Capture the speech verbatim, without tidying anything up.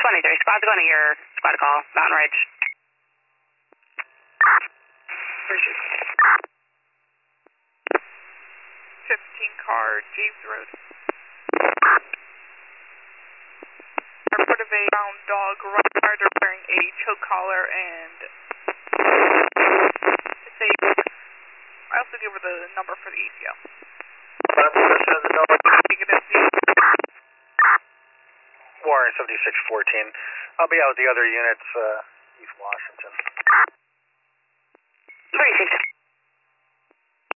twenty-three, squad's going to your squad call, Mountain Ridge. fifteen car, James Road. Report of a brown dog rider wearing a choke collar and it's a, I also gave her the number for the A C L. Warren seventy-six fourteen. I'll be out with the other units, uh, East Washington. thirty-six